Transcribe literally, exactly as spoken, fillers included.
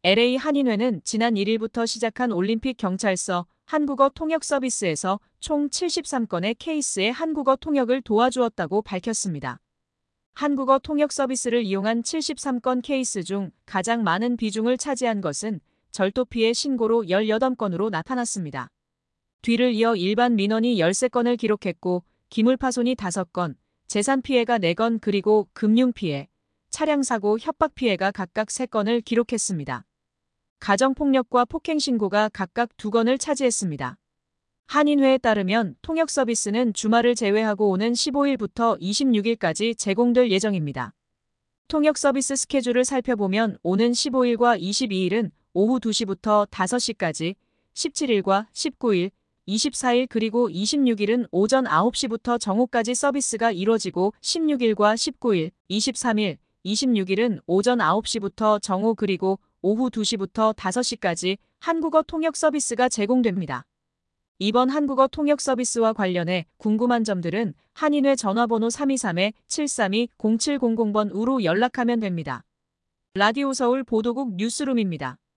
엘에이 한인회는 지난 일 일부터 시작한 올림픽 경찰서 한국어 통역 서비스에서 총 칠십삼 건의 케이스의 한국어 통역을 도와주었다고 밝혔습니다. 한국어 통역 서비스를 이용한 칠십삼 건 케이스 중 가장 많은 비중을 차지한 것은 절도 피해 신고로 십팔 건으로 나타났습니다. 뒤를 이어 일반 민원이 십삼 건을 기록했고 기물파손이 다섯 건, 재산 피해가 네 건 그리고 금융 피해, 차량 사고 협박 피해가 각각 세 건을 기록했습니다. 가정폭력과 폭행 신고가 각각 두 건을 차지했습니다. 한인회에 따르면 통역 서비스는 주말을 제외하고 오는 십오 일부터 이십육 일까지 제공될 예정입니다. 통역 서비스 스케줄을 살펴보면 오는 십오 일과 이십이 일은 오후 두 시부터 다섯 시까지, 십칠 일과 십구 일, 이십사 일 그리고 이십육 일은 오전 아홉 시부터 정오까지 서비스가 이뤄지고 십육 일과 십구 일, 이십삼 일, 이십육 일은 오전 아홉 시부터 정오 그리고 오후 두 시부터 다섯 시까지 한국어 통역 서비스가 제공됩니다. 이번 한국어 통역 서비스와 관련해 궁금한 점들은 한인회 전화번호 삼이삼 칠삼이 공칠공공 번으로 연락하면 됩니다. 라디오 서울 보도국 뉴스룸입니다.